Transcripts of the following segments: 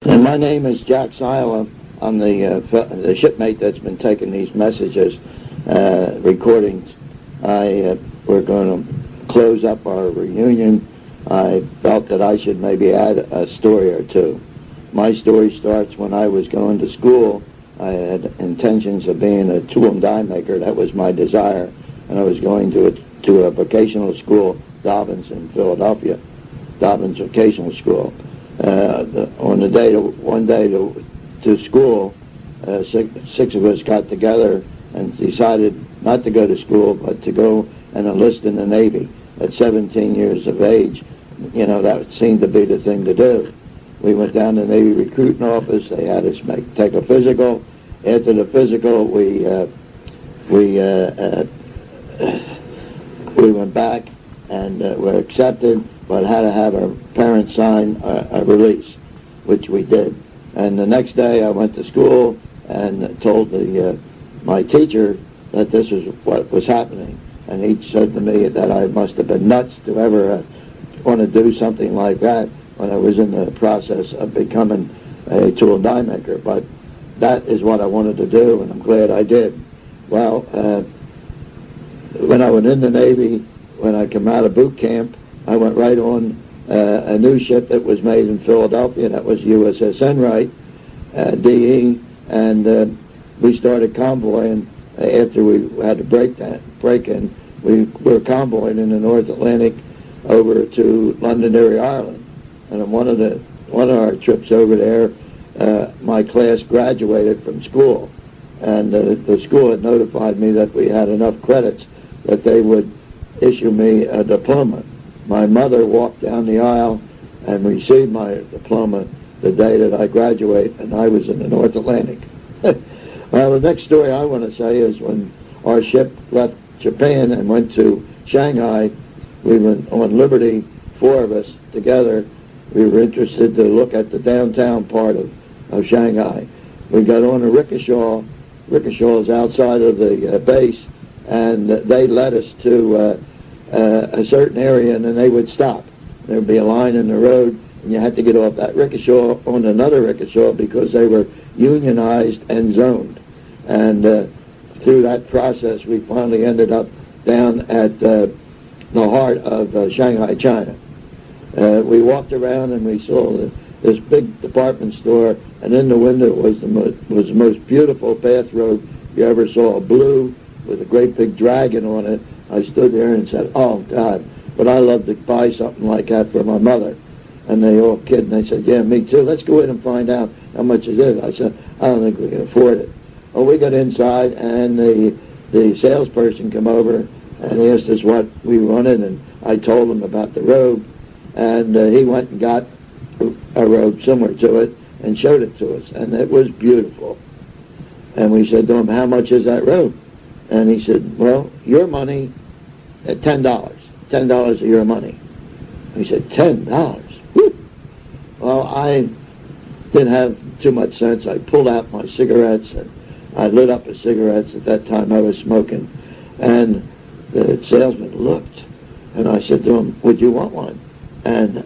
And my name is Jack Sila. I'm the shipmate that's been taking these messages, recordings. We're going to close up our reunion. I felt that I should maybe add a story or two. My story starts when I was going to school. I had intentions of being a tool and die maker. That was my desire. And I was going to a vocational school, Dobbins in Philadelphia, Dobbins Vocational School. One day to school, six of us got together and decided not to go to school, but to go and enlist in the Navy. At 17 years of age, that seemed to be the thing to do. We went down to the Navy recruiting office. They had us take a physical. After the physical, we went back and were accepted, but had to have our parents sign a release, which we did. And the next day I went to school and told my teacher that this was what was happening. And he said to me that I must have been nuts to ever want to do something like that when I was in the process of becoming a tool and die maker. But that is what I wanted to do, and I'm glad I did. Well, when I went in the Navy, when I came out of boot camp, I went right on a new ship that was made in Philadelphia. That was USS Enright, DE, and we started convoying after we had to break in. We were convoying in the North Atlantic over to Londonderry, Ireland. And on one of our trips over there, my class graduated from school, and the school had notified me that we had enough credits that they would issue me a diploma. My mother walked down the aisle and received my diploma the day that I graduated, and I was in the North Atlantic. Well, the next story I want to say is when our ship left Japan and went to Shanghai. We went on Liberty, four of us together. We were interested to look at the downtown part of Shanghai. We got on a rickshaw. Rickshaw is outside of the base, and they led us to a certain area, and then they would stop. There would be a line in the road, and you had to get off that rickshaw on another rickshaw because they were unionized and zoned. And through that process, we finally ended up down at the heart of Shanghai, China. We walked around and we saw this big department store, and in the window was the most beautiful bathrobe you ever saw, blue with a great big dragon on it. I stood there and said, "Oh God, but I love to buy something like that for my mother." And they all kidded, and they said, "Yeah, me too. Let's go in and find out how much it is." I said, "I don't think we can afford it." Well, we got inside, and the salesperson came over and asked us what we wanted, and I told him about the robe, and he went and got a robe similar to it and showed it to us, and it was beautiful. And we said to him, "How much is that robe?" And he said, "Well, your money at $10. $10 of your money." We said, $10? Whew. Well, I didn't have too much sense. I pulled out my cigarettes, and I lit up the cigarettes. At that time I was smoking. And the salesman looked, and I said to him, "Would you want one?" And,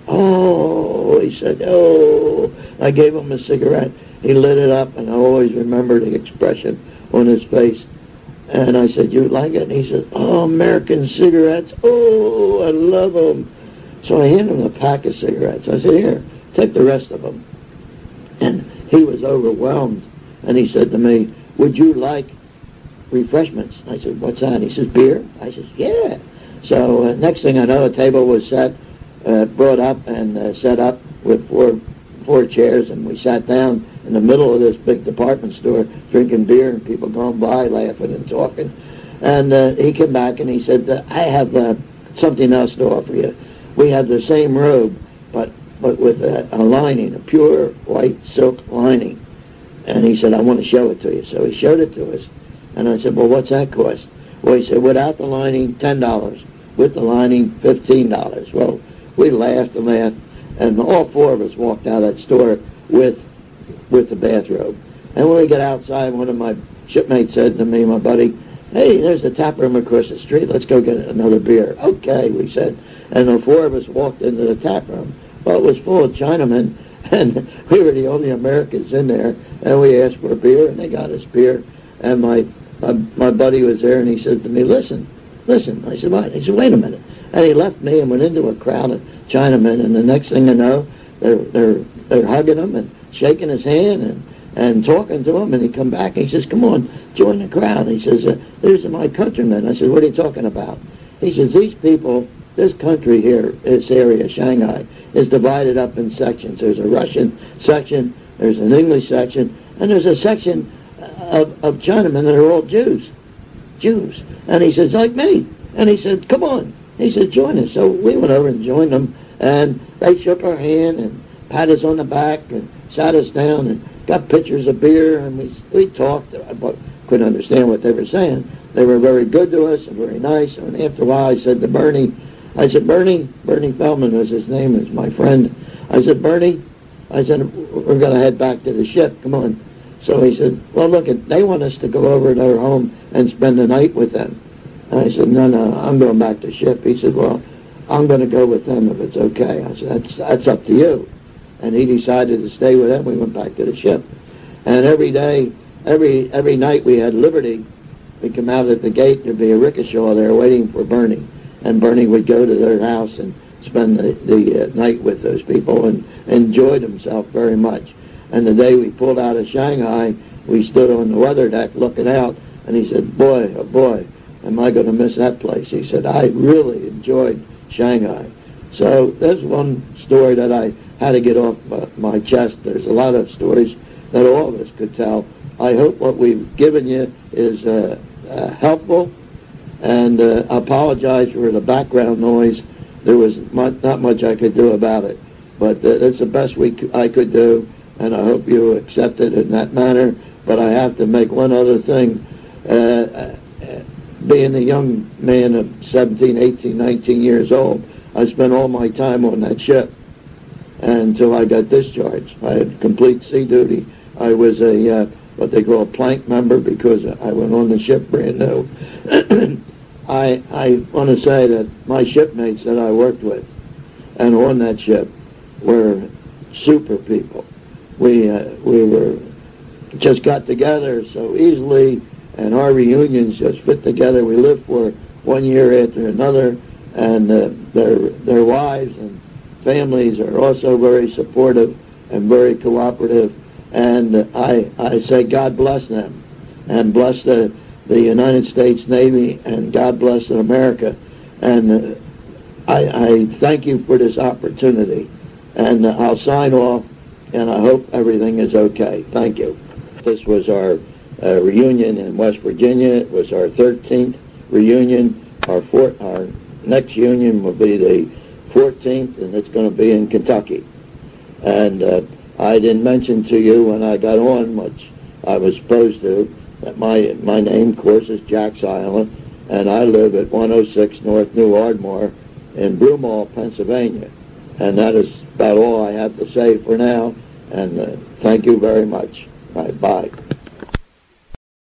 he said, "Oh." I gave him a cigarette. He lit it up, and I always remember the expression on his face. And I said, "You like it?" And he said, "Oh, American cigarettes. Oh, I love them." So I handed him a pack of cigarettes. I said, "Here, take the rest of them." And he was overwhelmed. And he said to me, "Would you like refreshments?" I said, "What's that?" He says, "Beer?" I said, "Yeah." So next thing I know, a table was brought up and set up with four chairs, and we sat down in the middle of this big department store drinking beer, and people going by laughing and talking. And he came back and he said, "I have something else to offer you. We have the same robe, but with a lining, a pure white silk lining." And he said, "I want to show it to you." So he showed it to us. And I said, "Well, what's that cost?" Well, he said, "Without the lining, $10. With the lining, $15. Well, we laughed and laughed. And all four of us walked out of that store with the bathrobe. And when we got outside, one of my shipmates said to me, my buddy, "Hey, there's the tap room across the street. Let's go get another beer." "Okay," we said. And the four of us walked into the tap room. Well, it was full of Chinamen, And we were the only Americans in there, and we asked for a beer, and they got us beer. And my buddy was there, and he said to me, listen. I said, what? He said, wait a minute. And he left me and went into a crowd of Chinamen, and the next thing I know, they're hugging him and shaking his hand and talking to him, and he come back and he says, come on, join the crowd. He says, these are my countrymen. I said, what are you talking about? He says, these people, this country here, this area, Shanghai, is divided up in sections. There's a Russian section, there's an English section, and there's a section of Chinamen that are all Jews. And he says, like me. And he said, come on. He said, join us. So we went over and joined them, and they shook our hand and pat us on the back and sat us down and got pitchers of beer, and we talked, but couldn't understand what they were saying. They were very good to us and very nice. And after a while, I said to Bernie Feldman was his name, is my friend. I said, Bernie, we're going to head back to the ship. Come on. So he said, well, look, they want us to go over to their home and spend the night with them. And I said, no, I'm going back to ship. He said, well, I'm going to go with them if it's okay. I said, that's up to you. And he decided to stay with them. We went back to the ship. And every day, every night we had liberty. We'd come out at the gate, there'd be a rickshaw there waiting for Bernie. And Bernie would go to their house and spend the night with those people and enjoyed himself very much. And the day we pulled out of Shanghai, we stood on the weather deck looking out, and he said, boy, oh boy, am I going to miss that place. He said, I really enjoyed Shanghai. So there's one story that I had to get off my chest. There's a lot of stories that all of us could tell. I hope what we've given you is helpful, and I apologize for the background noise. There was not much I could do about it, but that's the best I could do, and I hope you accept it in that manner. But I have to make one other thing. Being a young man of 17, 18, 19 years old, I spent all my time on that ship until I got discharged. I had complete sea duty. I was a what they call a plank member because I went on the ship brand new. I want to say that my shipmates that I worked with and on that ship were super people. We were just got together so easily, and our reunions just fit together. We lived for 1 year after another, and their wives and families are also very supportive and very cooperative. And I say God bless them, and bless the United States Navy, and God bless America. And I thank you for this opportunity. And I'll sign off, and I hope everything is okay. Thank you. This was our reunion in West Virginia. It was our 13th reunion. Our next union will be the 14th, and it's going to be in Kentucky. And I didn't mention to you when I got on, which I was supposed to, that my name, of course, is Jack Silent, and I live at 106 North New Ardmore in Broomall, Pennsylvania. And that is about all I have to say for now, and thank you very much. Bye.